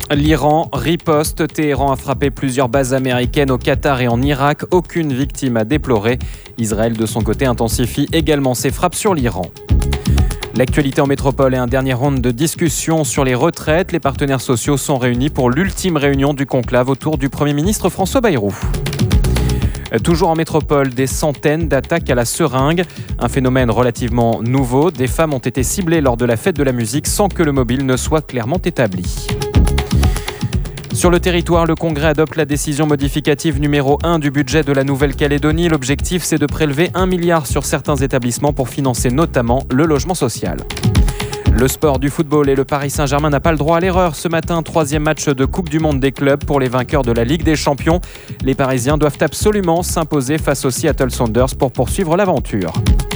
L'Iran riposte. Téhéran a frappé plusieurs bases américaines au Qatar et en Irak. Aucune victime à déplorer. Israël, de son côté, intensifie également ses frappes sur l'Iran. L'actualité en métropole et un dernier round de discussion sur les retraites. Les partenaires sociaux sont réunis pour l'ultime réunion du conclave autour du Premier ministre François Bayrou. Toujours en métropole, des centaines d'attaques à la seringue. Un phénomène relativement nouveau. Des femmes ont été ciblées lors de la fête de la musique sans que le mobile ne soit clairement établi. Sur le territoire, le Congrès adopte la décision modificative numéro 1 du budget de la Nouvelle-Calédonie. L'objectif, c'est de prélever 1 milliard sur certains établissements pour financer notamment le logement social. Le sport du football et le Paris Saint-Germain n'a pas le droit à l'erreur. Ce matin, 3e match de Coupe du Monde des clubs pour les vainqueurs de la Ligue des Champions. Les Parisiens doivent absolument s'imposer face aux Seattle Sounders pour poursuivre l'aventure.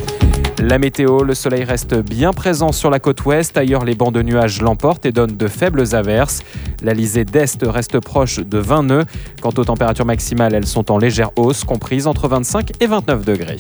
La météo, le soleil reste bien présent sur la côte ouest. Ailleurs, les bancs de nuages l'emportent et donnent de faibles averses. L'Alizé d'Est reste proche de 20 nœuds. Quant aux températures maximales, elles sont en légère hausse, comprises entre 25 et 29 degrés.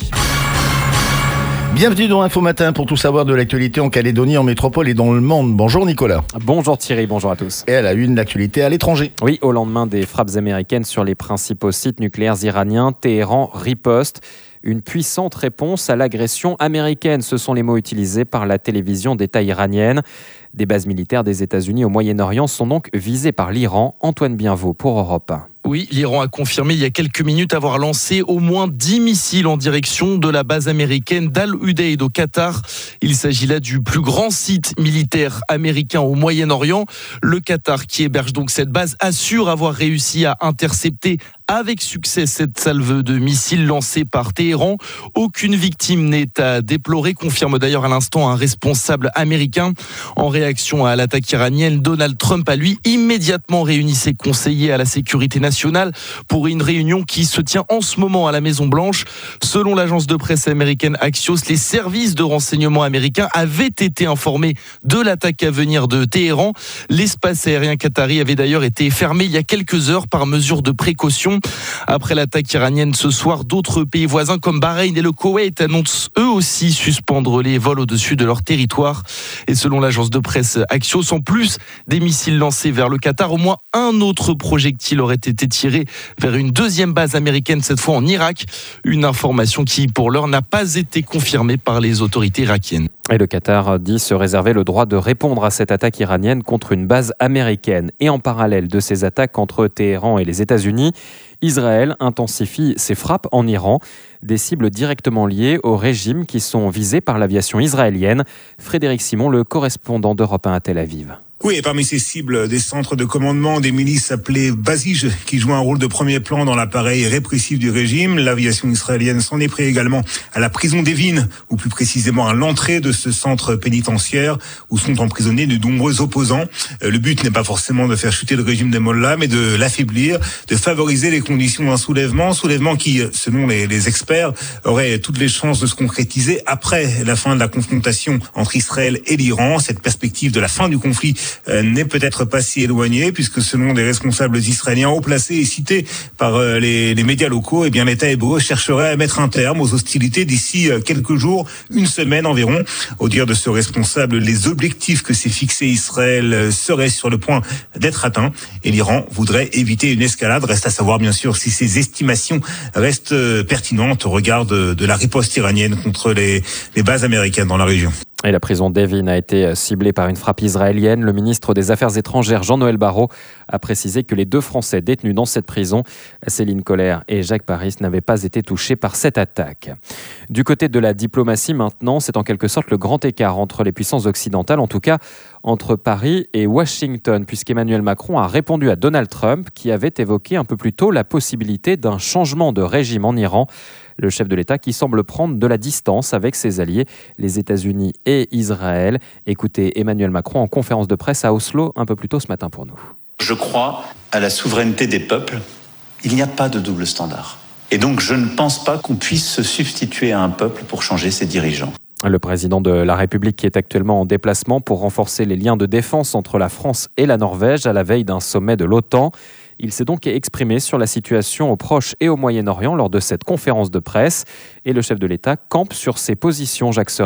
Bienvenue dans Info Matin pour tout savoir de l'actualité en Calédonie, en métropole et dans le monde. Bonjour Nicolas. Bonjour Thierry, bonjour à tous. Et à la une, l'actualité à l'étranger. Oui, au lendemain des frappes américaines sur les principaux sites nucléaires iraniens, Téhéran riposte. Une puissante réponse à l'agression américaine, ce sont les mots utilisés par la télévision d'État iranienne. Des bases militaires des États-Unis au Moyen-Orient sont donc visées par l'Iran. Antoine Bienvaux pour Europe 1. Oui, l'Iran a confirmé il y a quelques minutes avoir lancé au moins 10 missiles en direction de la base américaine d'Al-Udeid au Qatar. Il s'agit là du plus grand site militaire américain au Moyen-Orient. Le Qatar, qui héberge donc cette base, assure avoir réussi à intercepter avec succès cette salve de missiles lancée par Téhéran. Aucune victime n'est à déplorer, confirme d'ailleurs à l'instant un responsable américain. En réaction à l'attaque iranienne, Donald Trump a lui immédiatement réuni ses conseillers à la sécurité nationale pour une réunion qui se tient en ce moment à la Maison-Blanche. Selon l'agence de presse américaine Axios, les services de renseignement américains avaient été informés de l'attaque à venir de Téhéran. L'espace aérien qatari avait d'ailleurs été fermé il y a quelques heures par mesure de précaution. Après l'attaque iranienne ce soir, d'autres pays voisins comme Bahreïn et le Koweït annoncent eux aussi suspendre les vols au-dessus de leur territoire. Et selon l'agence de presse Axios, en plus des missiles lancés vers le Qatar, au moins un autre projectile aurait été tiré vers une deuxième base américaine, cette fois en Irak. Une information qui, pour l'heure, n'a pas été confirmée par les autorités irakiennes. Et le Qatar dit se réserver le droit de répondre à cette attaque iranienne contre une base américaine. Et en parallèle de ces attaques entre Téhéran et les États-Unis, Israël intensifie ses frappes en Iran, des cibles directement liées au régime qui sont visées par l'aviation israélienne. Frédéric Simon, le correspondant d'Europe 1 à Tel Aviv. Oui, et parmi ces cibles, des centres de commandement des milices appelées Basij, qui jouent un rôle de premier plan dans l'appareil répressif du régime. L'aviation israélienne s'en est pris également à la prison d'Evin, ou plus précisément à l'entrée de ce centre pénitentiaire, où sont emprisonnés de nombreux opposants. Le but n'est pas forcément de faire chuter le régime des Mollahs, mais de l'affaiblir, de favoriser les conditions d'un soulèvement qui, selon les experts, aurait toutes les chances de se concrétiser après la fin de la confrontation entre Israël et l'Iran. Cette perspective de la fin du conflit n'est peut-être pas si éloigné, puisque selon des responsables israéliens haut placés et cités par les médias locaux, l'État hébreu chercherait à mettre un terme aux hostilités d'ici quelques jours, une semaine environ. Au dire de ce responsable, les objectifs que s'est fixé Israël seraient sur le point d'être atteints, et l'Iran voudrait éviter une escalade. Reste à savoir bien sûr si ces estimations restent pertinentes au regard de la riposte iranienne contre les bases américaines dans la région. Et la prison d'Evin a été ciblée par une frappe israélienne. Le ministre des Affaires étrangères, Jean-Noël Barrot, a précisé que les 2 Français détenus dans cette prison, Céline Collère et Jacques Paris, n'avaient pas été touchés par cette attaque. Du côté de la diplomatie maintenant, c'est en quelque sorte le grand écart entre les puissances occidentales, en tout cas entre Paris et Washington, puisqu'Emmanuel Macron a répondu à Donald Trump, qui avait évoqué un peu plus tôt la possibilité d'un changement de régime en Iran. Le chef de l'État qui semble prendre de la distance avec ses alliés, les États-Unis et Israël. Écoutez Emmanuel Macron en conférence de presse à Oslo un peu plus tôt ce matin pour nous. Je crois à la souveraineté des peuples. Il n'y a pas de double standard. Et donc je ne pense pas qu'on puisse se substituer à un peuple pour changer ses dirigeants. Le président de la République qui est actuellement en déplacement pour renforcer les liens de défense entre la France et la Norvège à la veille d'un sommet de l'OTAN. Il s'est donc exprimé sur la situation au Proche et au Moyen-Orient lors de cette conférence de presse. Et le chef de l'État campe sur ses positions, Jacques Serret.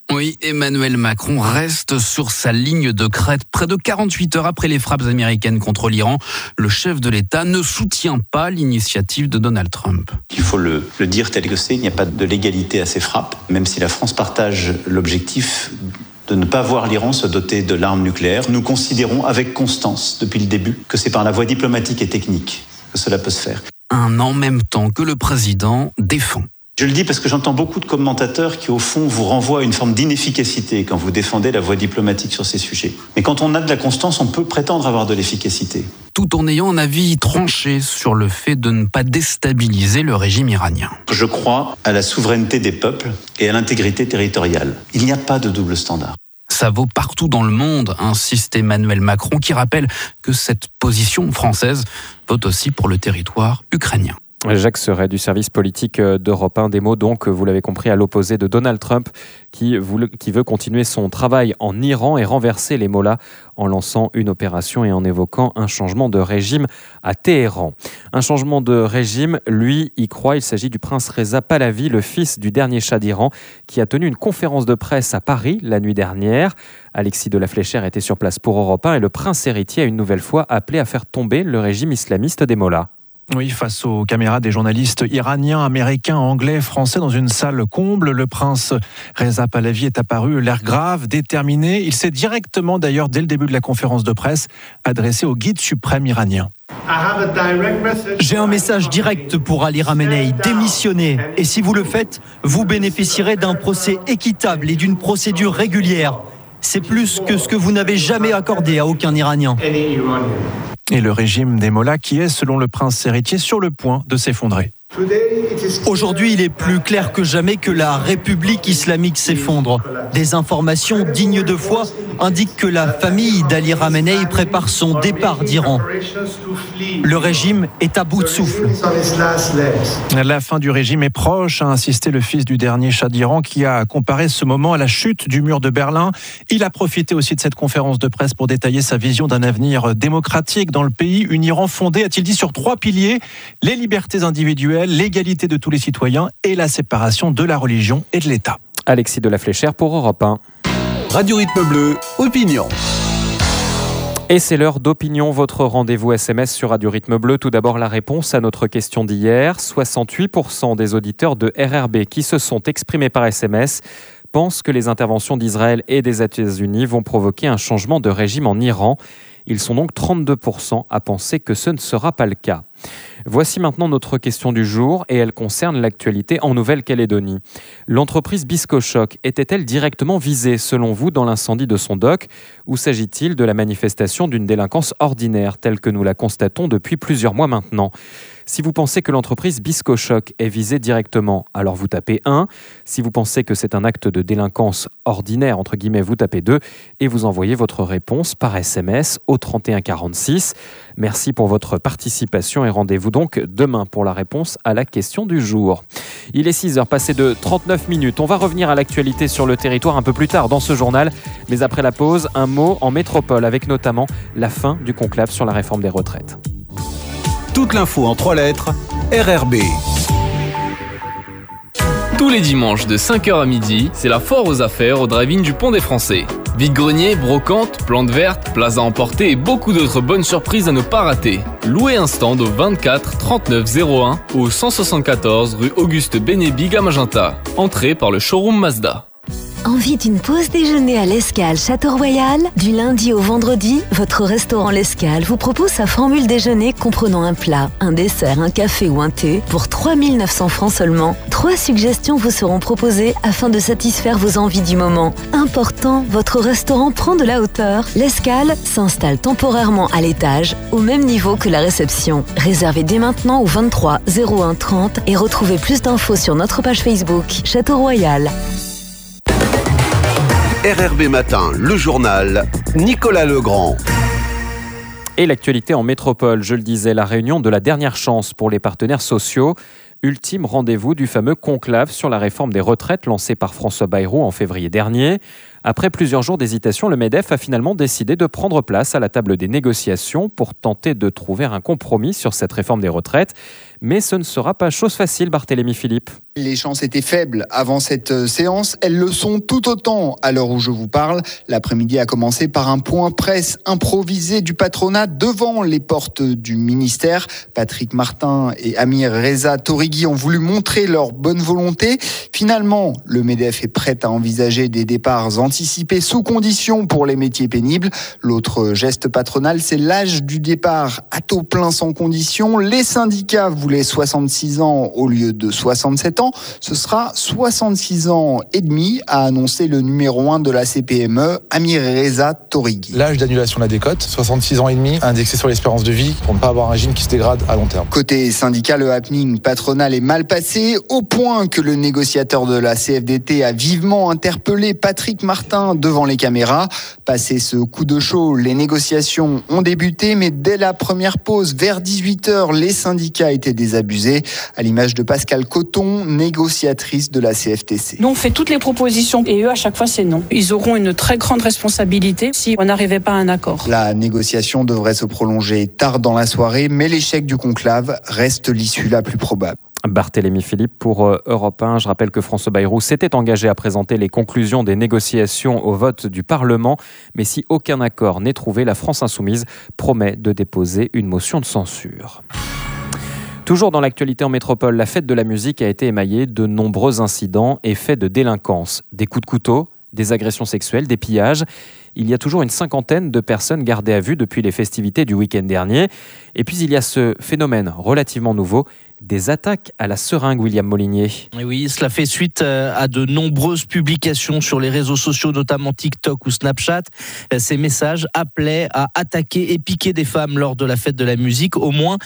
Oui, Emmanuel Macron reste sur sa ligne de crête. Près de 48 heures après les frappes américaines contre l'Iran, le chef de l'État ne soutient pas l'initiative de Donald Trump. Il faut le dire tel que c'est, il n'y a pas de légalité à ces frappes, même si la France partage l'objectif de ne pas voir l'Iran se doter de l'arme nucléaire. Nous considérons avec constance, depuis le début, que c'est par la voie diplomatique et technique que cela peut se faire. Un en même temps que le président défend. Je le dis parce que j'entends beaucoup de commentateurs qui, au fond, vous renvoient à une forme d'inefficacité quand vous défendez la voie diplomatique sur ces sujets. Mais quand on a de la constance, on peut prétendre avoir de l'efficacité. Tout en ayant un avis tranché sur le fait de ne pas déstabiliser le régime iranien. Je crois à la souveraineté des peuples et à l'intégrité territoriale. Il n'y a pas de double standard. Ça vaut partout dans le monde, insiste Emmanuel Macron, qui rappelle que cette position française vaut aussi pour le territoire ukrainien. Jacques Serret du service politique d'Europe 1. Des mots donc, vous l'avez compris, à l'opposé de Donald Trump qui veut continuer son travail en Iran et renverser les mollahs en lançant une opération et en évoquant un changement de régime à Téhéran. Un changement de régime, lui, y croit. Il s'agit du prince Reza Pahlavi, le fils du dernier Shah d'Iran, qui a tenu une conférence de presse à Paris la nuit dernière. Alexis de la Fléchère était sur place pour Europe 1 et le prince héritier a une nouvelle fois appelé à faire tomber le régime islamiste des mollahs. Oui, face aux caméras des journalistes iraniens, américains, anglais, français dans une salle comble, le prince Reza Pahlavi est apparu l'air grave, déterminé. Il s'est directement, d'ailleurs, dès le début de la conférence de presse, adressé au guide suprême iranien. J'ai un message direct pour Ali Khamenei, démissionnez. Et si vous le faites, vous bénéficierez d'un procès équitable et d'une procédure régulière. C'est plus que ce que vous n'avez jamais accordé à aucun Iranien. Et le régime des mollahs qui est, selon le prince héritier, sur le point de s'effondrer. Aujourd'hui, il est plus clair que jamais que la République islamique s'effondre. Des informations dignes de foi indiquent que la famille d'Ali Khamenei prépare son départ d'Iran. Le régime est à bout de souffle. La fin du régime est proche, a insisté le fils du dernier Shah d'Iran qui a comparé ce moment à la chute du mur de Berlin. Il a profité aussi de cette conférence de presse pour détailler sa vision d'un avenir démocratique dans le pays. Un Iran fondé, a-t-il dit, sur 3 piliers, les libertés individuelles, l'égalité de tous les citoyens et la séparation de la religion et de l'État. Alexis de la Fléchère pour Europe 1. Radio Rythme Bleu, opinion. Et c'est l'heure d'opinion, votre rendez-vous SMS sur Radio Rythme Bleu. Tout d'abord, la réponse à notre question d'hier. 68% des auditeurs de RRB qui se sont exprimés par SMS pensent que les interventions d'Israël et des États-Unis vont provoquer un changement de régime en Iran. Ils sont donc 32% à penser que ce ne sera pas le cas. Voici maintenant notre question du jour et elle concerne l'actualité en Nouvelle-Calédonie. L'entreprise Biscochoc était-elle directement visée, selon vous, dans l'incendie de son dock ou s'agit-il de la manifestation d'une délinquance ordinaire telle que nous la constatons depuis plusieurs mois maintenant ? Si vous pensez que l'entreprise Biscochoc est visée directement, alors vous tapez 1. Si vous pensez que c'est un acte de délinquance ordinaire, entre guillemets, vous tapez 2 et vous envoyez votre réponse par SMS au 3146. Merci pour votre participation et rendez-vous donc demain pour la réponse à la question du jour. Il est 6h passé de 39 minutes. On va revenir à l'actualité sur le territoire un peu plus tard dans ce journal. Mais après la pause, un mot en métropole avec notamment la fin du conclave sur la réforme des retraites. Toute l'info en 3 lettres, RRB. Tous les dimanches de 5h à midi, c'est la foire aux affaires au drive-in du Pont des Français. Vide-grenier, brocante, plantes vertes, plaza emporter et beaucoup d'autres bonnes surprises à ne pas rater. Louez un stand au 24 39 01 ou au 174 rue Auguste Bénébig à Magenta. Entrée par le showroom Mazda. Envie d'une pause déjeuner à l'Escale Château-Royal ? Du lundi au vendredi, votre restaurant L'Escale vous propose sa formule déjeuner comprenant un plat, un dessert, un café ou un thé pour 3 900 francs seulement. 3 suggestions vous seront proposées afin de satisfaire vos envies du moment. Important, votre restaurant prend de la hauteur. L'Escale s'installe temporairement à l'étage, au même niveau que la réception. Réservez dès maintenant au 23 01 30 et retrouvez plus d'infos sur notre page Facebook Château-Royal. RRB Matin, le journal, Nicolas Legrand. Et l'actualité en métropole, je le disais, la réunion de la dernière chance pour les partenaires sociaux. Ultime rendez-vous du fameux conclave sur la réforme des retraites lancé par François Bayrou en février dernier. Après plusieurs jours d'hésitation, le MEDEF a finalement décidé de prendre place à la table des négociations pour tenter de trouver un compromis sur cette réforme des retraites. Mais ce ne sera pas chose facile, Barthélémy Philippe. Les chances étaient faibles avant cette séance. Elles le sont tout autant à l'heure où je vous parle. L'après-midi a commencé par un point presse improvisé du patronat devant les portes du ministère. Patrick Martin et Amir Reza Torigui ont voulu montrer leur bonne volonté. Finalement, le MEDEF est prêt à envisager des départs anticipés sous condition pour les métiers pénibles. L'autre geste patronal, c'est l'âge du départ à taux plein sans condition. Les syndicats voulaient 66 ans au lieu de 67 ans. Ce sera 66 ans et demi, a annoncé le numéro 1 de la CPME, Amir Reza Torigui. L'âge d'annulation de la décote, 66 ans et demi, indexé sur l'espérance de vie pour ne pas avoir un régime qui se dégrade à long terme. Côté syndical, le happening patronal est mal passé, au point que le négociateur de la CFDT a vivement interpellé Patrick Martin devant les caméras. Passé ce coup de chaud, les négociations ont débuté, mais dès la première pause, vers 18h, les syndicats étaient désabusés, à l'image de Pascal Coton, négociatrice de la CFTC. Nous, on fait toutes les propositions et eux, à chaque fois, c'est non. Ils auront une très grande responsabilité si on n'arrivait pas à un accord. La négociation devrait se prolonger tard dans la soirée, mais l'échec du conclave reste l'issue la plus probable. Barthélémy Philippe pour Europe 1. Je rappelle que François Bayrou s'était engagé à présenter les conclusions des négociations au vote du Parlement. Mais si aucun accord n'est trouvé, la France Insoumise promet de déposer une motion de censure. Toujours dans l'actualité en métropole, la fête de la musique a été émaillée de nombreux incidents et faits de délinquance. Des coups de couteau, des agressions sexuelles, des pillages. Il y a toujours une 50aine de personnes gardées à vue depuis les festivités du week-end dernier. Et puis il y a ce phénomène relativement nouveau, des attaques à la seringue, William Molinier. Et oui, cela fait suite à de nombreuses publications sur les réseaux sociaux, notamment TikTok ou Snapchat. Ces messages appelaient à attaquer et piquer des femmes lors de la fête de la musique. Au moins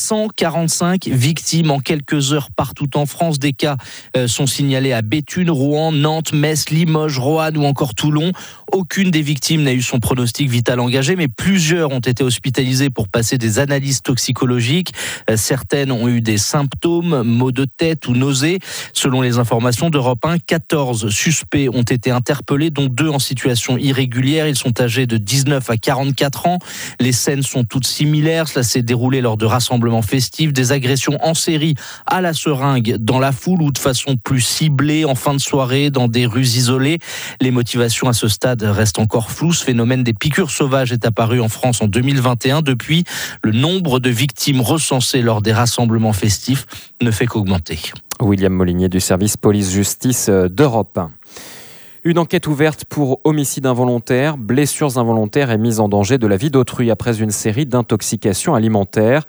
145 victimes en quelques heures partout en France. Des cas sont signalés à Béthune, Rouen, Nantes, Metz, Limoges, Roanne ou encore Toulon. Aucune des victimes n'a eu son pronostic vital engagé, mais plusieurs ont été hospitalisées pour passer des analyses toxicologiques. Certaines ont eu des symptômes, maux de tête ou nausées. Selon les informations d'Europe 1, 14 suspects ont été interpellés, dont 2 en situation irrégulière. Ils sont âgés de 19 à 44 ans. Les scènes sont toutes similaires. Cela s'est déroulé lors de rassemblements festifs, des agressions en série à la seringue dans la foule ou de façon plus ciblée en fin de soirée dans des rues isolées. Les motivations à ce stade restent encore floues. Ce phénomène des piqûres sauvages est apparu en France en 2021. Depuis, le nombre de victimes recensées lors des rassemblements festifs ne fait qu'augmenter. William Molinier du service police-justice d'Europe 1. Une enquête ouverte pour homicide involontaire, blessures involontaires et mise en danger de la vie d'autrui après une série d'intoxications alimentaires.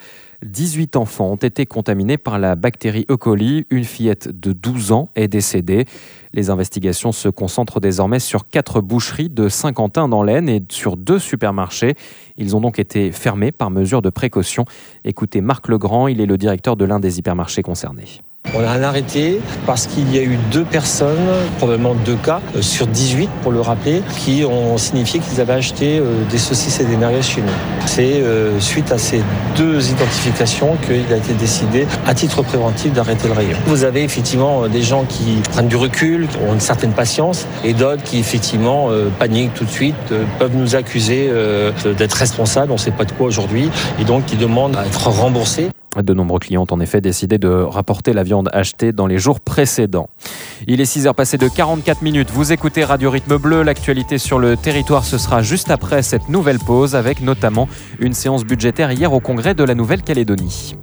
18 enfants ont été contaminés par la bactérie E. coli. Une fillette de 12 ans est décédée. Les investigations se concentrent désormais sur 4 boucheries de Saint-Quentin dans l'Aisne et sur 2 supermarchés. Ils ont donc été fermés par mesure de précaution. Écoutez Marc Legrand, il est le directeur de l'un des hypermarchés concernés. On a un arrêté parce qu'il y a eu 2 personnes, probablement 2 cas, sur 18 pour le rappeler, qui ont signifié qu'ils avaient acheté des saucisses et des merguez chez nous. C'est suite à ces 2 identifications qu'il a été décidé, à titre préventif, d'arrêter le rayon. Vous avez effectivement des gens qui prennent du recul, qui ont une certaine patience, et d'autres qui effectivement paniquent tout de suite, peuvent nous accuser d'être responsables, on ne sait pas de quoi aujourd'hui, et donc qui demandent à être remboursés. De nombreux clients ont en effet décidé de rapporter la viande achetée dans les jours précédents. Il est 6h passé de 44 minutes. Vous écoutez Radio Rythme Bleu. L'actualité sur le territoire, ce sera juste après cette nouvelle pause avec notamment une séance budgétaire hier au Congrès de la Nouvelle-Calédonie.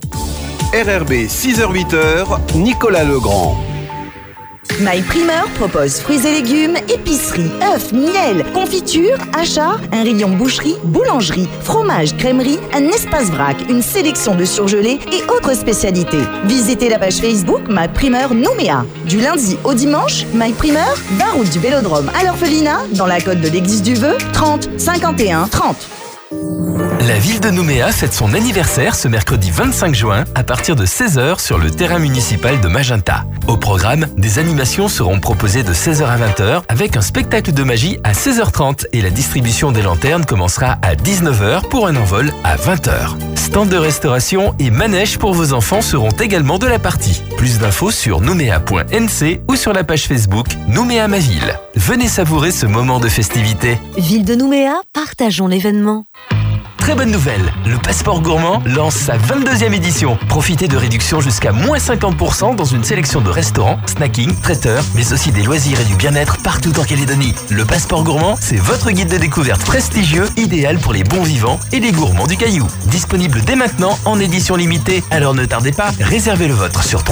RRB 6h-8h, Nicolas Legrand. MyPrimeur propose fruits et légumes, épicerie, œufs, miel, confiture, achats, un rayon boucherie, boulangerie, fromage, crèmerie, un espace vrac, une sélection de surgelés et autres spécialités. Visitez la page Facebook MyPrimeur Nouméa. Du lundi au dimanche, MyPrimeur, 20 route du Vélodrome à l'Orphelinat, dans la côte de l'Église du Vœu, 30 51 30. La ville de Nouméa fête son anniversaire ce mercredi 25 juin à partir de 16h sur le terrain municipal de Magenta. Au programme, des animations seront proposées de 16h à 20h avec un spectacle de magie à 16h30 et la distribution des lanternes commencera à 19h pour un envol à 20h. Stand de restauration et manège pour vos enfants seront également de la partie. Plus d'infos sur nouméa.nc ou sur la page Facebook Nouméa ma ville. Venez savourer ce moment de festivité. Ville de Nouméa, partageons l'événement. Très bonne nouvelle, le Passeport Gourmand lance sa 22e édition. Profitez de réductions jusqu'à moins 50% dans une sélection de restaurants, snacking, traiteurs, mais aussi des loisirs et du bien-être partout en Calédonie. Le Passeport Gourmand, c'est votre guide de découverte prestigieux, idéal pour les bons vivants et les gourmands du Caillou. Disponible dès maintenant en édition limitée, alors ne tardez pas, réservez le vôtre sur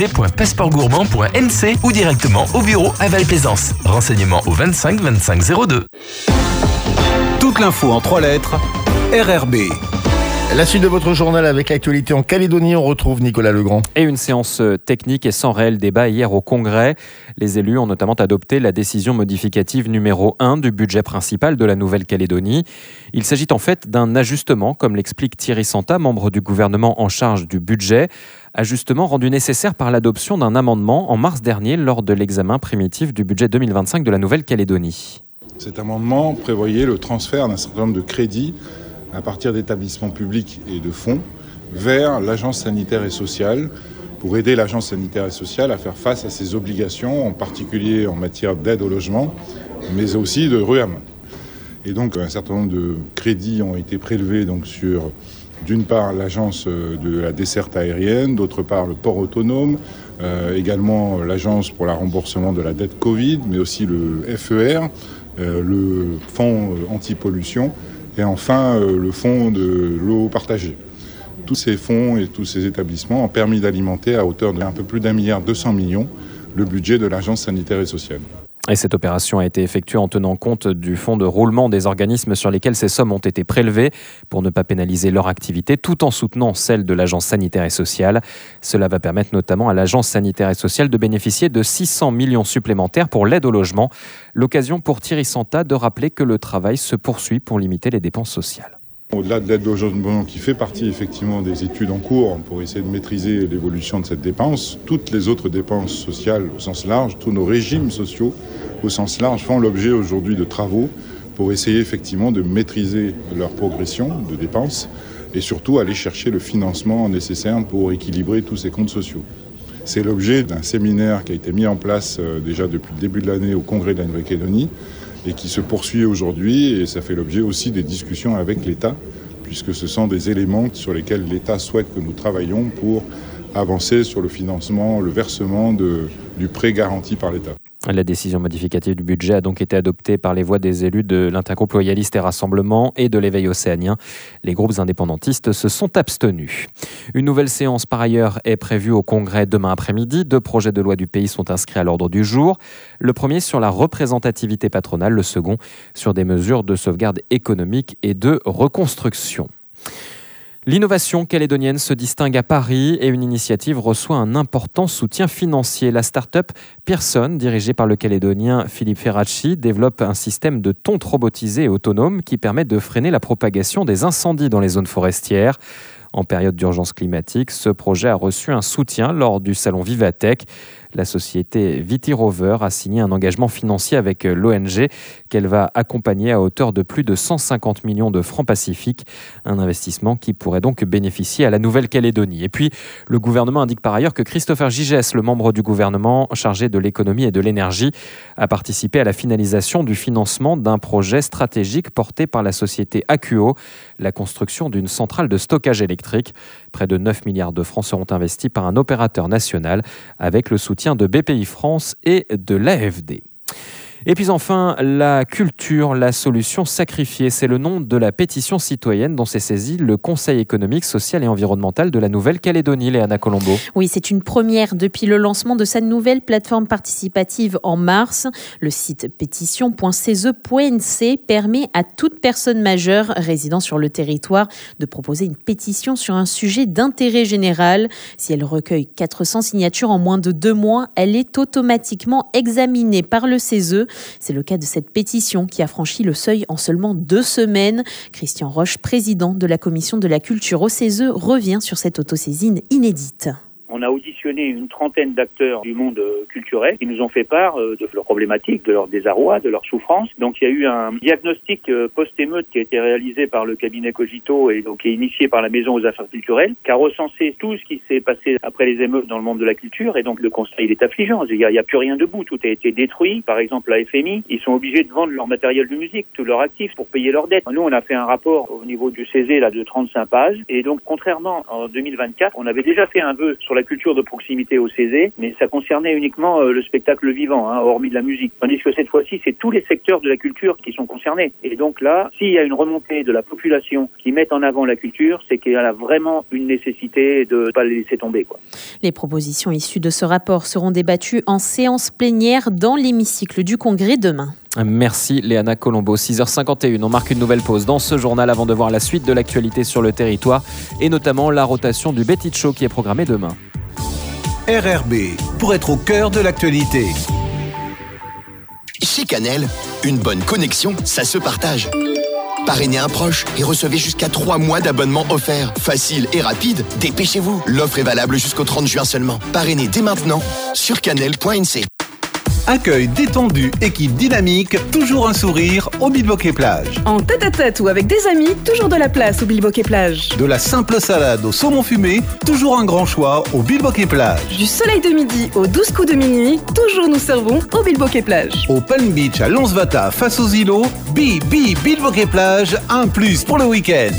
www.passeportgourmand.nc ou directement au bureau à Val-Plaisance. Renseignements au 25 25 02. Toute l'info en 3 lettres. RRB. La suite de votre journal avec l'actualité en Calédonie, on retrouve Nicolas Legrand. Et une séance technique et sans réel débat hier au Congrès. Les élus ont notamment adopté la décision modificative numéro 1 du budget principal de la Nouvelle-Calédonie. Il s'agit en fait d'un ajustement, comme l'explique Thierry Santa, membre du gouvernement en charge du budget. Ajustement rendu nécessaire par l'adoption d'un amendement en mars dernier lors de l'examen primitif du budget 2025 de la Nouvelle-Calédonie. Cet amendement prévoyait le transfert d'un certain nombre de crédits à partir d'établissements publics et de fonds vers l'agence sanitaire et sociale pour aider l'agence sanitaire et sociale à faire face à ses obligations, en particulier en matière d'aide au logement, mais aussi de RUAM. Et donc un certain nombre de crédits ont été prélevés donc, sur d'une part l'agence de la desserte aérienne, d'autre part le port autonome, également l'agence pour le remboursement de la dette Covid, mais aussi le FER, le fonds anti-pollution, et enfin le fonds de l'eau partagée. Tous ces fonds et tous ces établissements ont permis d'alimenter à hauteur d'un peu plus d'1,2 milliard le budget de l'agence sanitaire et sociale. Et cette opération a été effectuée en tenant compte du fonds de roulement des organismes sur lesquels ces sommes ont été prélevées pour ne pas pénaliser leur activité tout en soutenant celle de l'agence sanitaire et sociale. Cela va permettre notamment à l'agence sanitaire et sociale de bénéficier de 600 millions supplémentaires pour l'aide au logement. L'occasion pour Thierry Santa de rappeler que le travail se poursuit pour limiter les dépenses sociales. Au-delà de l'aide au logement qui fait partie effectivement des études en cours pour essayer de maîtriser l'évolution de cette dépense, toutes les autres dépenses sociales au sens large, tous nos régimes sociaux au sens large font l'objet aujourd'hui de travaux pour essayer effectivement de maîtriser leur progression de dépenses et surtout aller chercher le financement nécessaire pour équilibrer tous ces comptes sociaux. C'est l'objet d'un séminaire qui a été mis en place déjà depuis le début de l'année au Congrès de la Nouvelle-Calédonie et qui se poursuit aujourd'hui, et ça fait l'objet aussi des discussions avec l'État, puisque ce sont des éléments sur lesquels l'État souhaite que nous travaillions pour avancer sur le financement, le versement du prêt garanti par l'État. La décision modificative du budget a donc été adoptée par les voix des élus de l'intergroupe Loyaliste et Rassemblement et de l'Éveil océanien. Les groupes indépendantistes se sont abstenus. Une nouvelle séance par ailleurs est prévue au Congrès demain après-midi. 2 projets de loi du pays sont inscrits à l'ordre du jour. Le premier sur la représentativité patronale, le second sur des mesures de sauvegarde économique et de reconstruction. L'innovation calédonienne se distingue à Paris et une initiative reçoit un important soutien financier. La start-up Pearson, dirigée par le Calédonien Philippe Ferracci, développe un système de tonte robotisé et autonome qui permet de freiner la propagation des incendies dans les zones forestières. En période d'urgence climatique, ce projet a reçu un soutien lors du salon Vivatech. La société Vitirover a signé un engagement financier avec l'ONG qu'elle va accompagner à hauteur de plus de 150 millions de francs pacifiques. Un investissement qui pourrait donc bénéficier à la Nouvelle-Calédonie. Et puis, le gouvernement indique par ailleurs que Christopher Gigès, le membre du gouvernement chargé de l'économie et de l'énergie, a participé à la finalisation du financement d'un projet stratégique porté par la société AQO, la construction d'une centrale de stockage électrique. Près de 9 milliards de francs seront investis par un opérateur national avec le soutien de BPI France et de l'AFD. Et puis enfin, la culture, la solution sacrifiée, c'est le nom de la pétition citoyenne dont s'est saisi le Conseil économique, social et environnemental de la Nouvelle-Calédonie, Léana Colombo. Oui, c'est une première depuis le lancement de sa nouvelle plateforme participative en mars. Le site pétition.cese.nc permet à toute personne majeure résidant sur le territoire de proposer une pétition sur un sujet d'intérêt général. Si elle recueille 400 signatures en moins de 2 mois, elle est automatiquement examinée par le CESE. C'est le cas de cette pétition qui a franchi le seuil en seulement 2 semaines. Christian Roche, président de la commission de la culture au CESE, revient sur cette autosaisine inédite. On a auditionné une trentaine d'acteurs du monde culturel qui nous ont fait part de leurs problématiques, de leurs désarrois, de leurs souffrances. Donc il y a eu un diagnostic post-émeute qui a été réalisé par le cabinet Cogito et donc qui est initié par la Maison aux affaires culturelles, qui a recensé tout ce qui s'est passé après les émeutes dans le monde de la culture. Et donc le constat, il est affligeant. Il y a plus rien debout. Tout a été détruit. Par exemple, la FMI, ils sont obligés de vendre leur matériel de musique, tous leurs actifs pour payer leurs dettes. Nous, on a fait un rapport au niveau du CESE là, de 35 pages. Et donc, contrairement en 2024, on avait déjà fait un vœu sur la culture de proximité au CESE, mais ça concernait uniquement le spectacle vivant, hormis de la musique. Tandis que cette fois-ci, c'est tous les secteurs de la culture qui sont concernés. Et donc là, s'il y a une remontée de la population qui met en avant la culture, c'est qu'il y a vraiment une nécessité de ne pas les laisser tomber, quoi. Les propositions issues de ce rapport seront débattues en séance plénière dans l'hémicycle du Congrès demain. Merci Léana Colombo. 6h51, on marque une nouvelle pause dans ce journal avant de voir la suite de l'actualité sur le territoire et notamment la rotation du Betty Show qui est programmée demain. RRB, pour être au cœur de l'actualité. Chez Canel, une bonne connexion, ça se partage. Parrainez un proche et recevez jusqu'à 3 mois d'abonnement offert. Facile et rapide, dépêchez-vous. L'offre est valable jusqu'au 30 juin seulement. Parrainez dès maintenant sur canel.nc. Accueil détendu, équipe dynamique, toujours un sourire au Bilboquet Plage. En tête-à-tête ou avec des amis, toujours de la place au Bilboquet Plage. De la simple salade au saumon fumé, toujours un grand choix au Bilboquet Plage. Du soleil de midi aux 12 coups de minuit, toujours nous servons au Bilboquet Plage. Au Palm Beach à Lonsvata face aux îlots, Bilboquet Plage, un plus pour le week-end.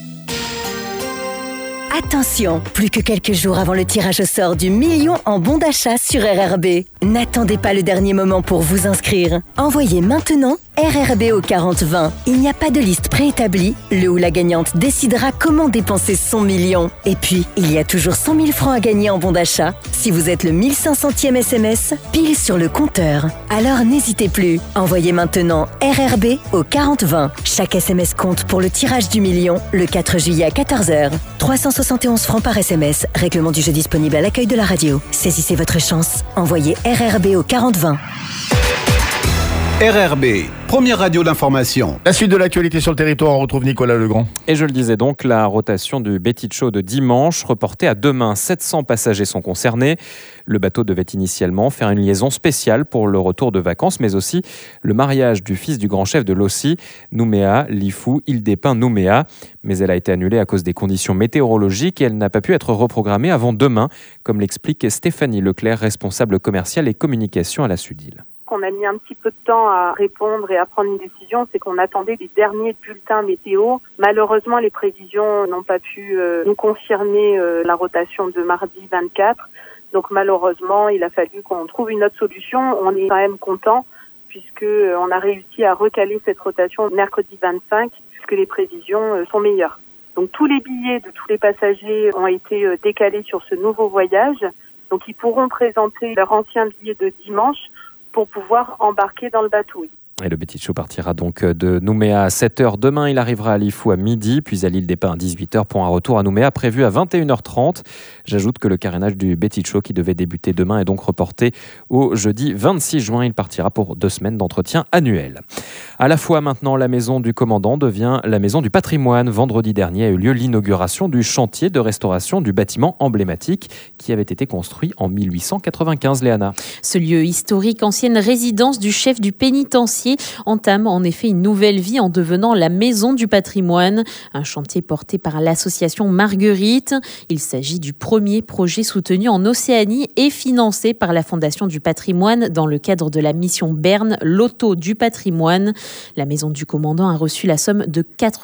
Attention, plus que quelques jours avant le tirage au sort du million en bons d'achat sur RRB. N'attendez pas le dernier moment pour vous inscrire. Envoyez maintenant RRB au 4020. Il n'y a pas de liste préétablie. Le ou la gagnante décidera comment dépenser son million. Et puis, il y a toujours 100 000 francs à gagner en bons d'achat. Si vous êtes le 1500e SMS, pile sur le compteur. Alors n'hésitez plus. Envoyez maintenant RRB au 4020. Chaque SMS compte pour le tirage du million le 4 juillet à 14h. 371 francs par SMS. Règlement du jeu disponible à l'accueil de la radio. Saisissez votre chance. Envoyez RRB au 4020. RRB, première radio d'information. La suite de l'actualité sur le territoire, on retrouve Nicolas Legrand. Et je le disais donc, la rotation du Betty Show de dimanche reportée à demain. 700 passagers sont concernés. Le bateau devait initialement faire une liaison spéciale pour le retour de vacances, mais aussi le mariage du fils du grand chef de l'Aussie, Nouméa, Lifou, Île-des-Pins, Nouméa. Mais elle a été annulée à cause des conditions météorologiques et elle n'a pas pu être reprogrammée avant demain, comme l'explique Stéphanie Leclerc, responsable commerciale et communication à la Sudîle. On a mis un petit peu de temps à répondre et à prendre une décision, c'est qu'on attendait les derniers bulletins météo. Malheureusement, les prévisions n'ont pas pu nous confirmer la rotation de mardi 24. Donc malheureusement, il a fallu qu'on trouve une autre solution. On est quand même content puisque on a réussi à recaler cette rotation mercredi 25 puisque les prévisions sont meilleures. Donc tous les billets de tous les passagers ont été décalés sur ce nouveau voyage. Donc ils pourront présenter leur ancien billet de dimanche pour pouvoir embarquer dans le bateau. Et le Betty Show partira donc de Nouméa à 7h. Demain, il arrivera à Lifou à midi, puis à l'Île-des-Pins à 18h pour un retour à Nouméa prévu à 21h30. J'ajoute que le carénage du Betty Show qui devait débuter demain est donc reporté au jeudi 26 juin. Il partira pour 2 semaines d'entretien annuel. À la fois maintenant, la maison du commandant devient la maison du patrimoine. Vendredi dernier a eu lieu l'inauguration du chantier de restauration du bâtiment emblématique qui avait été construit en 1895, Léana. Ce lieu historique, ancienne résidence du chef du pénitencier, entame en effet une nouvelle vie en devenant la maison du patrimoine. Un chantier porté par l'association Marguerite. Il s'agit du premier projet soutenu en Océanie et financé par la Fondation du patrimoine dans le cadre de la mission Berne, Loto du patrimoine. La maison du commandant a reçu la somme de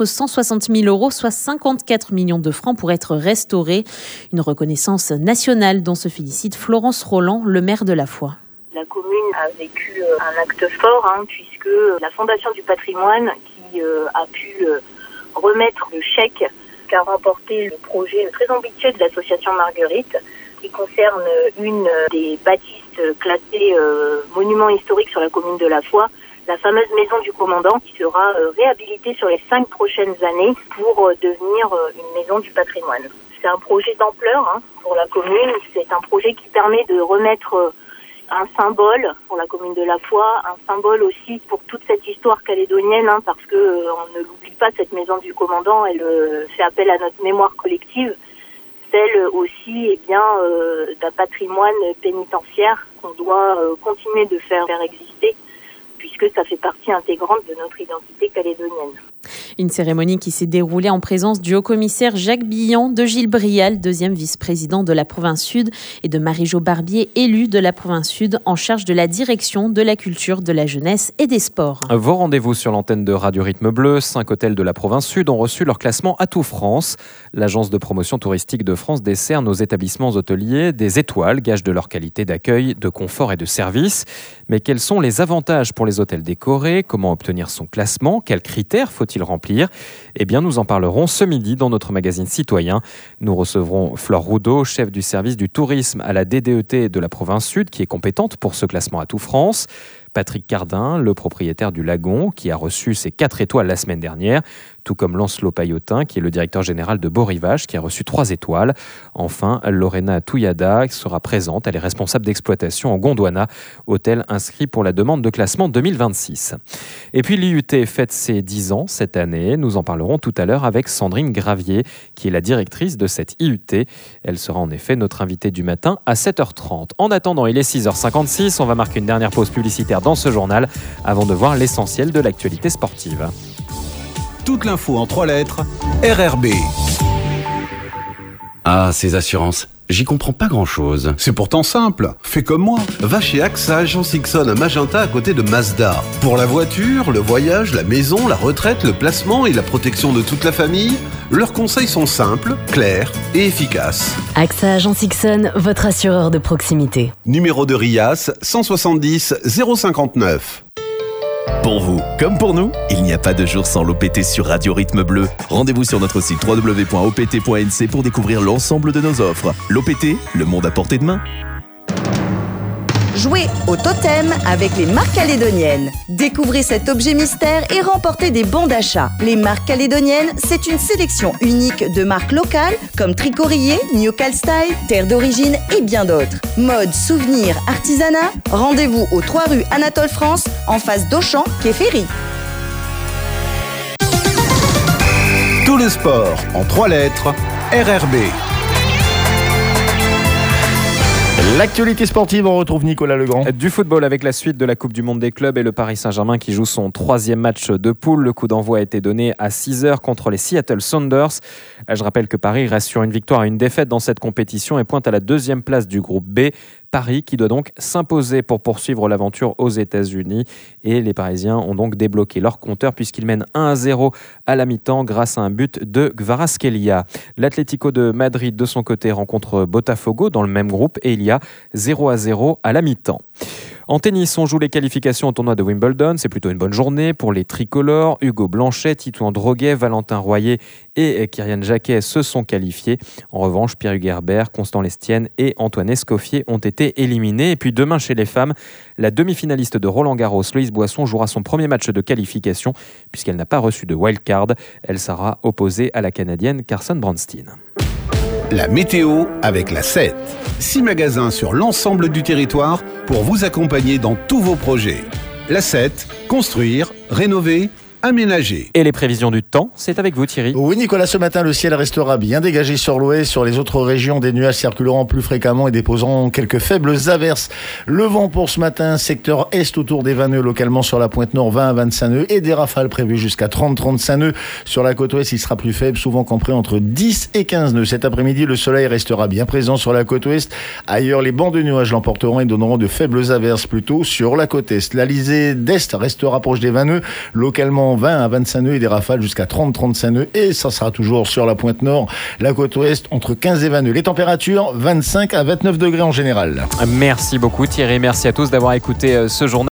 460 000 €, soit 54 millions de francs pour être restaurée. Une reconnaissance nationale dont se félicite Florence Roland, le maire de La Foix. La commune a vécu un acte fort, puisque la Fondation du patrimoine qui a pu remettre le chèque qu'a remporté le projet très ambitieux de l'association Marguerite, qui concerne une des bâtisses classées monument historique sur la commune de La Foix, la fameuse maison du commandant qui sera réhabilitée sur les 5 prochaines années pour devenir une maison du patrimoine. C'est un projet d'ampleur pour la commune, c'est un projet qui permet de remettre un symbole pour la commune de La Foix, un symbole aussi pour toute cette histoire calédonienne, parce que on ne l'oublie pas, cette maison du commandant, elle fait appel à notre mémoire collective, celle aussi d'un patrimoine pénitentiaire qu'on doit continuer de faire exister, puisque ça fait partie intégrante de notre identité calédonienne. Une cérémonie qui s'est déroulée en présence du haut-commissaire Jacques Billan, de Gilles Brial, deuxième vice-président de la province Sud, et de Marie-Jo Barbier, élue de la province Sud, en charge de la direction de la culture, de la jeunesse et des sports. Vos rendez-vous sur l'antenne de Radio Rythme Bleu. 5 hôtels de la province Sud ont reçu leur classement Atout France. L'agence de promotion touristique de France décerne aux établissements hôteliers des étoiles, gage de leur qualité d'accueil, de confort et de service. Mais quels sont les avantages pour les hôtels décorés ? Comment obtenir son classement ? Quels critères faut-il remplir ? Eh bien, nous en parlerons ce midi dans notre magazine Citoyen. Nous recevrons Flore Roudot, chef du service du tourisme à la DDET de la province Sud, qui est compétente pour ce classement Atout France. Patrick Cardin, le propriétaire du Lagon, qui a reçu ses 4 étoiles la semaine dernière, tout comme Lancelot Paillotin, qui est le directeur général de Beau Rivage, qui a reçu 3 étoiles. Enfin, Lorena Touyada sera présente. Elle est responsable d'exploitation au Gondwana, hôtel inscrit pour la demande de classement 2026. Et puis l'IUT fête ses 10 ans cette année. Nous en parlerons tout à l'heure avec Sandrine Gravier, qui est la directrice de cette IUT. Elle sera en effet notre invitée du matin à 7h30. En attendant, il est 6h56. On va marquer une dernière pause publicitaire dans ce journal avant de voir l'essentiel de l'actualité sportive. Toute l'info en 3 lettres, RRB. Ah, ces assurances, j'y comprends pas grand-chose. C'est pourtant simple, fais comme moi. Va chez AXA Agence Ixon à Magenta à côté de Mazda. Pour la voiture, le voyage, la maison, la retraite, le placement et la protection de toute la famille, leurs conseils sont simples, clairs et efficaces. AXA Agence Ixon, votre assureur de proximité. Numéro de RIAS 170 059. Pour vous, comme pour nous, il n'y a pas de jour sans l'OPT sur Radio Rythme Bleu. Rendez-vous sur notre site www.opt.nc pour découvrir l'ensemble de nos offres. L'OPT, le monde à portée de main. Jouez au totem avec les marques calédoniennes. Découvrez cet objet mystère et remportez des bons d'achat. Les marques calédoniennes, c'est une sélection unique de marques locales comme Tricorier, New Cal Style, Terre d'origine et bien d'autres. Mode, souvenirs, artisanat, rendez-vous aux 3 rue Anatole France, en face d'Auchan, quai Ferry. Tout le sport en 3 lettres, RRB. L'actualité sportive, on retrouve Nicolas Legrand. Du football avec la suite de la Coupe du Monde des clubs et le Paris Saint-Germain qui joue son 3e match de poule. Le coup d'envoi a été donné à 6h contre les Seattle Sounders. Je rappelle que Paris reste sur une victoire et une défaite dans cette compétition et pointe à la 2e place du groupe B. Paris qui doit donc s'imposer pour poursuivre l'aventure aux États-Unis. Et les Parisiens ont donc débloqué leur compteur puisqu'ils mènent 1-0 à la mi-temps grâce à un but de Kvaratskhelia. L'Atlético de Madrid de son côté rencontre Botafogo dans le même groupe et il y a 0-0 à la mi-temps. En tennis, on joue les qualifications au tournoi de Wimbledon. C'est plutôt une bonne journée pour les tricolores. Hugo Blanchet, Titouan Droguet, Valentin Royer et Kyrian Jacquet se sont qualifiés. En revanche, Pierre-Hugues Herbert, Constant Lestienne et Antoine Escoffier ont été éliminés. Et puis demain, chez les femmes, la demi-finaliste de Roland-Garros, Loïse Boisson, jouera son premier match de qualification puisqu'elle n'a pas reçu de wildcard. Elle sera opposée à la Canadienne Carson Brandstein. La météo avec la 7. 6 magasins sur l'ensemble du territoire pour vous accompagner dans tous vos projets. La 7, construire, rénover, aménager. Et les prévisions du temps, c'est avec vous Thierry. Oui Nicolas, ce matin le ciel restera bien dégagé sur l'ouest. Sur les autres régions, des nuages circuleront plus fréquemment et déposeront quelques faibles averses. Le vent pour ce matin, secteur est autour des 20 nœuds, localement sur la pointe nord 20 à 25 nœuds et des rafales prévues jusqu'à 30-35 nœuds. Sur la côte ouest, il sera plus faible, souvent compris entre 10 et 15 nœuds. Cet après-midi, le soleil restera bien présent sur la côte ouest. Ailleurs, les bancs de nuages l'emporteront et donneront de faibles averses plutôt sur la côte est. L'Alizé d'est restera proche des 20 nœuds, localement 20 à 25 nœuds et des rafales jusqu'à 30-35 nœuds et ça sera toujours sur la pointe nord, la côte ouest entre 15 et 20 nœuds. Les températures 25 à 29 degrés en général. Merci beaucoup Thierry, merci à tous d'avoir écouté ce journal.